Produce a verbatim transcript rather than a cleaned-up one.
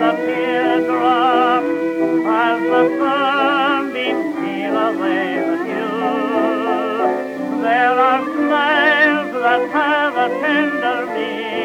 a teardrop as the sunbeams steal away the dew. There are smiles that have a tender meaning,